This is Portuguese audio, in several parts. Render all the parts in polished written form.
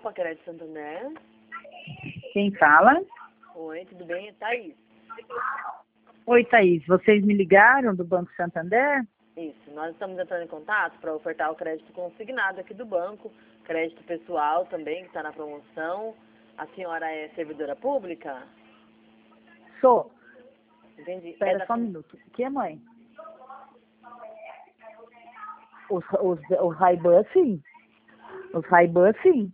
Copa Crédito Santander. Quem fala? Oi, tudo bem? É Thaís. Oi, Thaís. Vocês me ligaram do Banco Santander? Isso, nós estamos entrando em contato para ofertar o crédito consignado aqui do banco, crédito pessoal também, que está na promoção. A senhora é servidora pública? Sou. Entendi. Espera só um minuto. O que é, mãe? Os Ray-Ban, sim. Os Ray-Ban, sim.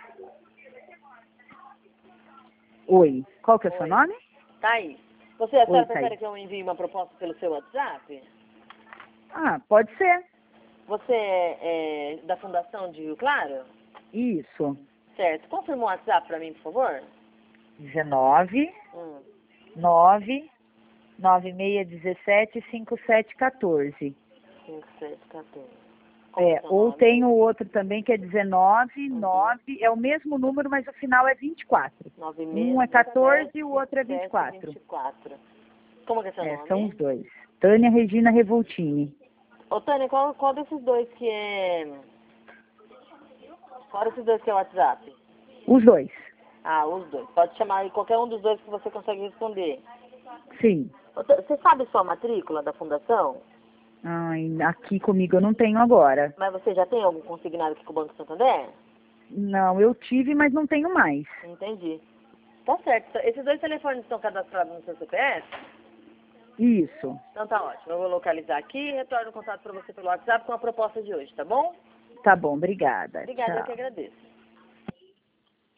Oi. Qual que é o seu Oi. nome? Thaís, a senhora Oi, prefere Thaís. que eu envie uma proposta pelo seu WhatsApp? Ah, pode ser. Você é da Fundação de Rio Claro? Isso. Certo. Confirma o WhatsApp para mim, por favor? 19 Hum. 9 9617 5714. 5714. Ou tem o outro também que é 19 9, é o mesmo número, mas o final é 24. Um é 14 e o outro é 24. 24. Como que é seu nome? São os dois. Tânia Regina Revoltini. Ô, Tânia, qual desses dois que é... Qual desses dois que é o WhatsApp? Os dois. Ah, os dois. Pode chamar aí qualquer um dos dois que você consegue responder. Sim. Você sabe sua matrícula da fundação? Ai, aqui comigo eu não tenho agora. Mas você já tem algum consignado aqui com o Banco Santander? Não, eu tive, mas não tenho mais. Entendi. Tá certo. Esses dois telefones estão cadastrados no seu CPF? Isso. Então tá ótimo. Eu vou localizar aqui e retorno o contato para você pelo WhatsApp com a proposta de hoje, tá bom? Tá bom, obrigada. Obrigada, eu que Tchau. agradeço.